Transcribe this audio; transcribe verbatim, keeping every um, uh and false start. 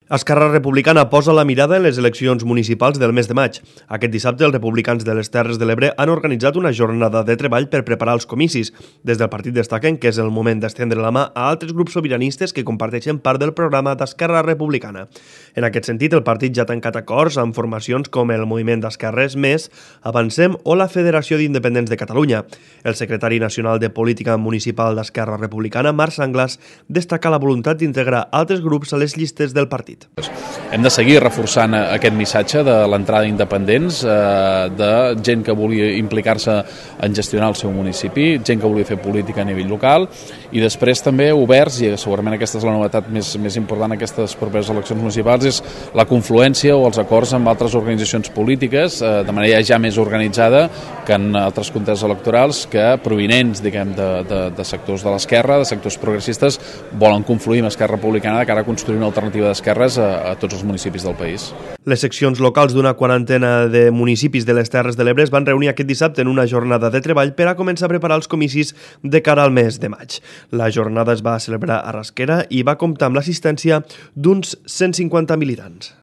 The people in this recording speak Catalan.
Esquerra Republicana posa la mirada en les eleccions municipals del mes de maig. Aquest dissabte, els republicans de les Terres de l'Ebre han organitzat una jornada de treball per preparar els comicis. Des del partit destaquen que és el moment d'estendre la mà a altres grups sobiranistes que comparteixen part del programa d'Esquerra Republicana. En aquest sentit, el partit ja ha tancat acords amb formacions com el Moviment d'Esquerres Més, Avancem o la Federació d'Independents de Catalunya. El secretari nacional de Política Municipal d'Esquerra Republicana, Marc Sanglas, destaca la voluntat d'integrar altres grups a les llistes del partit. Hem de seguir reforçant aquest missatge de l'entrada d'independents, de gent que vulgui implicar-se en gestionar el seu municipi, gent que vulgui fer política a nivell local, i després també oberts, i segurament aquesta és la novetat més, més important aquestes properes eleccions municipals, és la confluència o els acords amb altres organitzacions polítiques de manera ja més organitzada que en altres contests electorals que provinents, diguem, de, de, de sectors de l'esquerra, de sectors progressistes, volen confluir amb Esquerra Republicana de cara a construir una alternativa d'esquerres a, a tots els municipis del país. Les seccions locals d'una quarantena de municipis de les Terres de l'Ebre es van reunir aquest dissabte en una jornada de treball per a començar a preparar els comicis de cara al mes de maig. La jornada es va celebrar a Rasquera i va comptar amb l'assistència d'uns cent cinquanta militants.